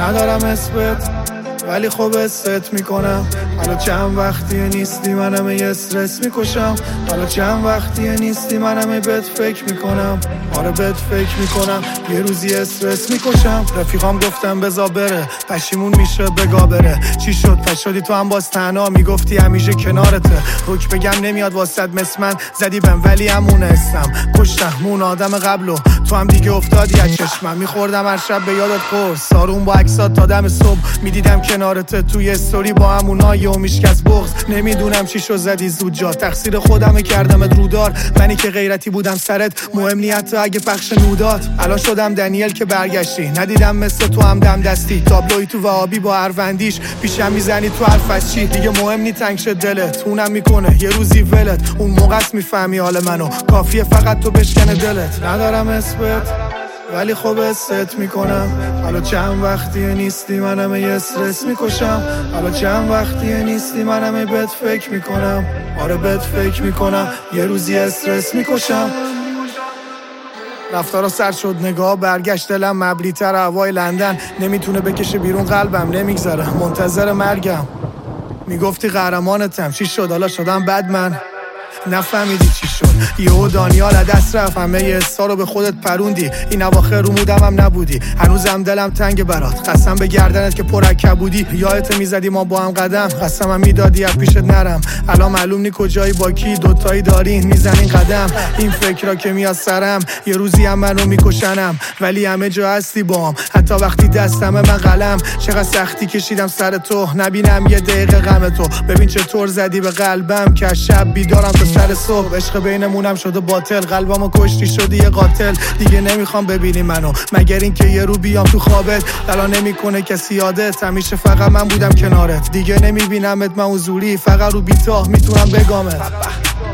ندارم اسمت ولی خوب است میکنم. حالا چند وقتیه نیستی منم یه استرس میکشم. حالا چند وقتیه نیستی منم بهت فکر میکنم. آره بهت فکر میکنم یه روزی استرس میکشم. رفیقام گفتم بزا بره پشیمون میشه بگا بره. چی شد پس شدی تو هم باز تنها میگفتی همیشه کنارته. روک بگم نمیاد واسد مثل من زدی بهم ولی همونه استم کشتم اون آدم قبلو تو هم دیگه افتادی از چشمم. میخوردم هر شب به یادت قرص سارون با عکسات تا دم صبح میدیدم کنارته توی استوری با همونای و میشکست بغض. نمیدونم چی شو زدی زود جا تقصیر خودمه کردمت رودار. منی که غیرتی بودم سرت مهم نی حتی اگه پخش نودات. الان شدم دنیل که برگشتی ندیدم مثل تو هم دم دستی. تابلوی تو وهابی با اروندیش پیشم میزنی تو حرف از چی دیگه مهم نی تنگ شد دلت. اونم میکنه یه روزی ولت اون موقع میفهمی حال منو کافیه فقط تو بشکنه دلت. ندارم اسمت ولی خوب است میکنم. حالا چند وقتیه نیستی منم یه استرس میکشم. حالا چند وقتیه نیستی منم بهت فکر میکنم. آره بهت فکر میکنم یه روزی استرس میکشم. رفتارا سر شد نگاه برگشت دلم مبلی تر هوای لندن. نمیتونه بکشه بیرون قلبم نمیگذره منتظر مرگم. میگفتی قهرمانتم چی شد حالا شدم بد من. نفهمیدی چی شد یهو دانیال دست رفت همه ی حسا رو به خودت پروندی. این اواخر رو مودم هم نبودی هنوزم دلم تنگ برات. قسم به گردنت که پر کبودی یادت میزدی ما با هم قدم. قسمم میدادی از پیشت نرم. الان معلوم نی کجایی با کی دوتایی دارین میزنین قدم. این فکرها که میاد سرم یه روزی هم منو میکشنم ولی همه جا هستی بام حتی وقتی دستم من قلم. چقدر سختی کشیدم سر تو نبینم یه دقیقه غم تو. ببین چطور زدی به قلبم که شب بیدارم تا سر صبح. عشق بینمونم شده باطل قلبمو کشتی شدی یه قاتل. دیگه نمیخوام ببینی منو مگر این که یه رو بیام تو خوابت. الان نمیکنه کسی یادت همیشه فقط من بودم کنارت. دیگه نمیبینمت من حضوری فقط رو بیتا میتونم بگامت.